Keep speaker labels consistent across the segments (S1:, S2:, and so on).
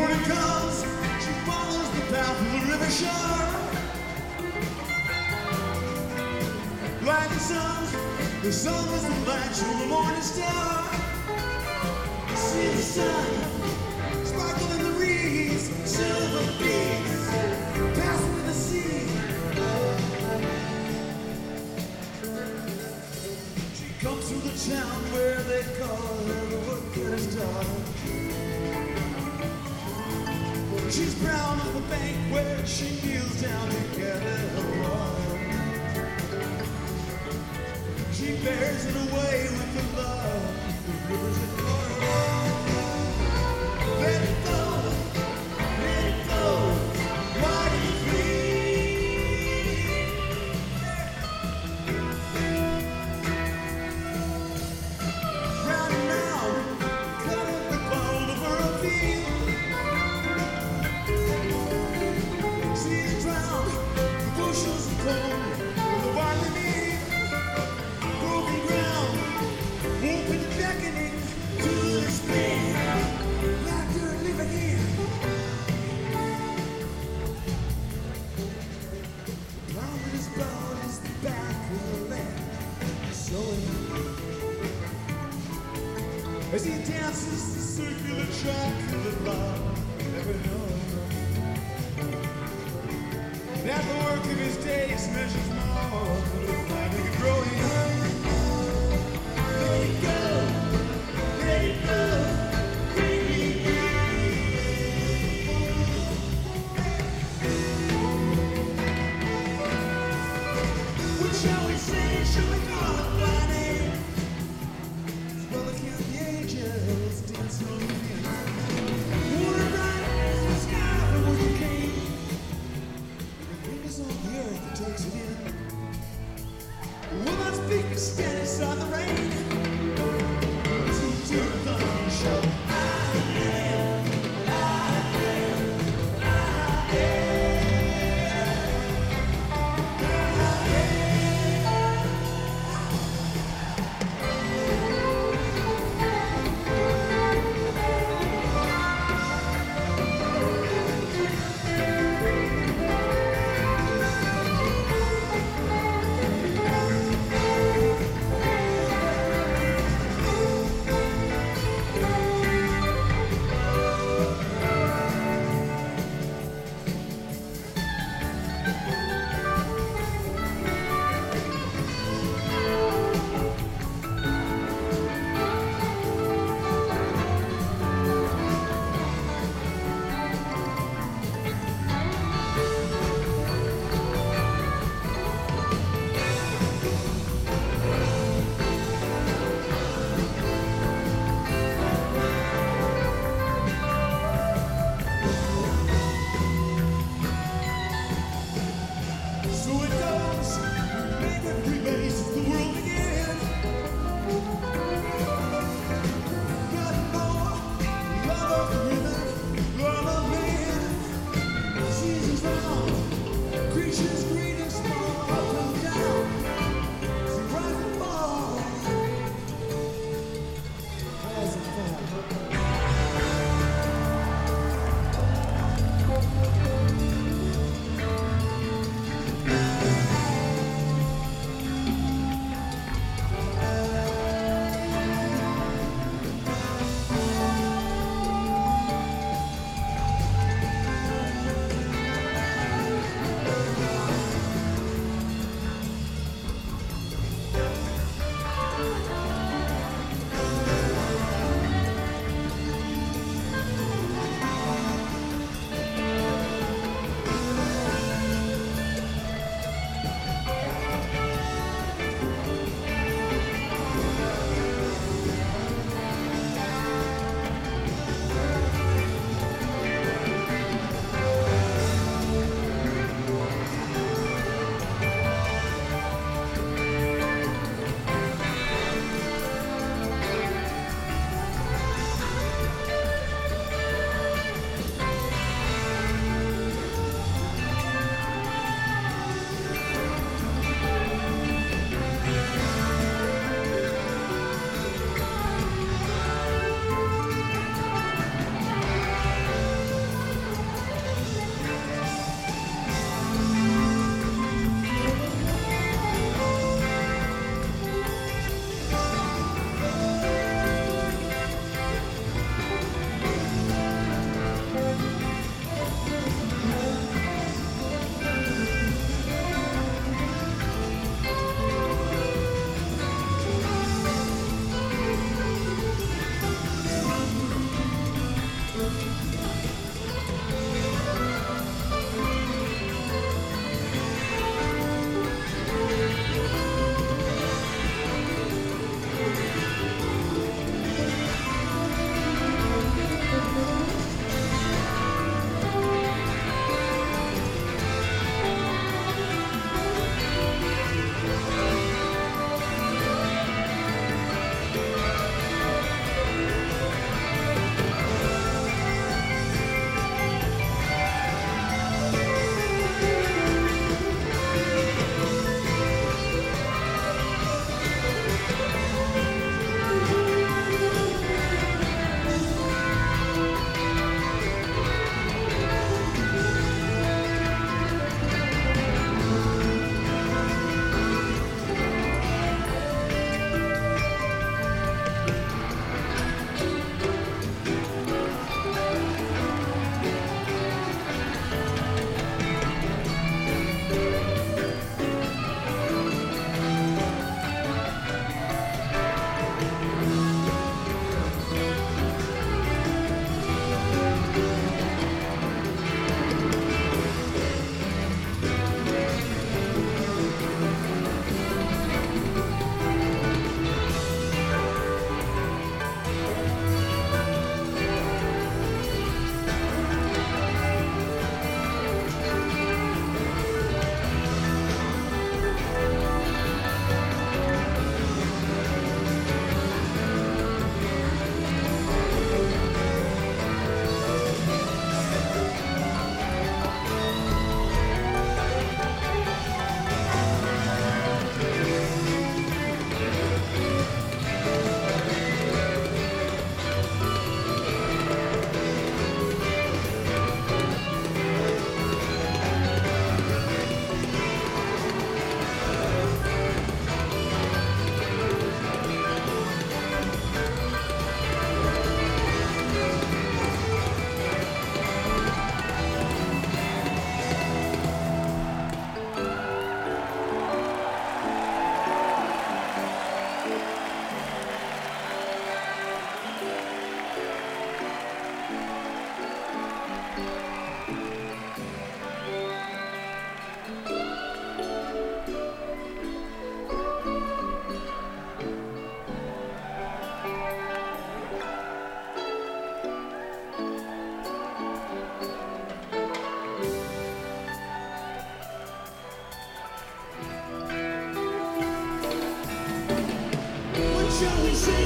S1: morning comes, she follows the path of the river shore. Rising suns, the sun is the light, show the morning star. See the sun, sparkle in the reeds, silver beats, passing with the sea. She comes through the town where they call her the work star. She's brown on the bank where she kneels down to gather her water. She bears it away with the love the rivers adore. Let it go, mighty free. Round and round, cut up the bone of her field. She's drowned, the bushels of corn, the barley meal. Broken ground, open beckoning to the spring. Laughter living here. Round with his boat is the back of the land. Sewing. As he dances the circular track of the love never known. That the work of his days measures more than the planting and growing. Let it go, free. What shall we say? Shall we call it by name? Well, the count the angels dance on the wind. Water bright as the sky from where you came. Everything is on the earth that takes it in. Will not speak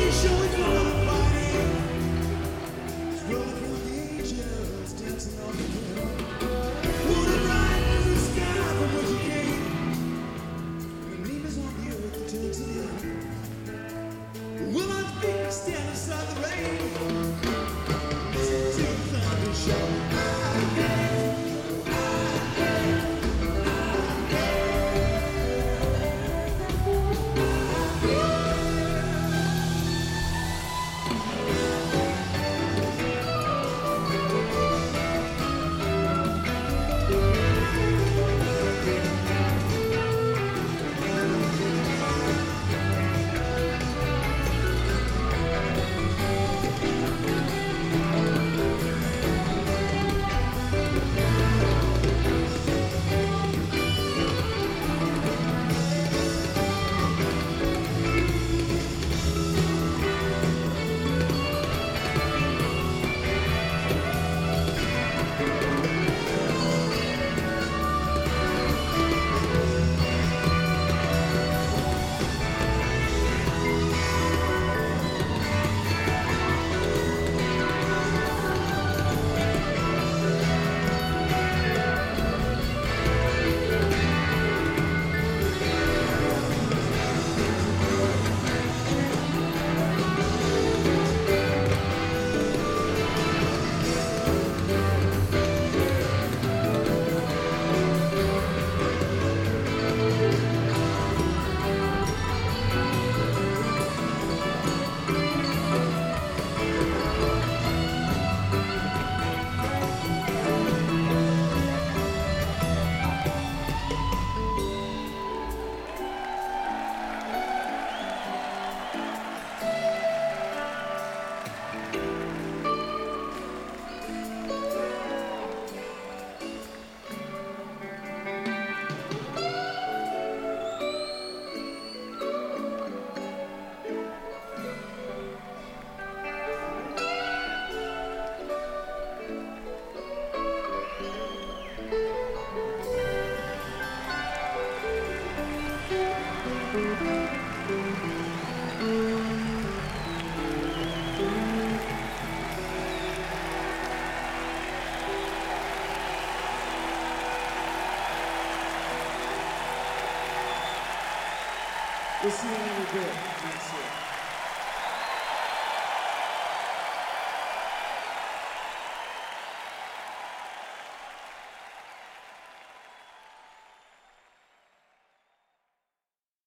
S1: We'll see you in a little bit.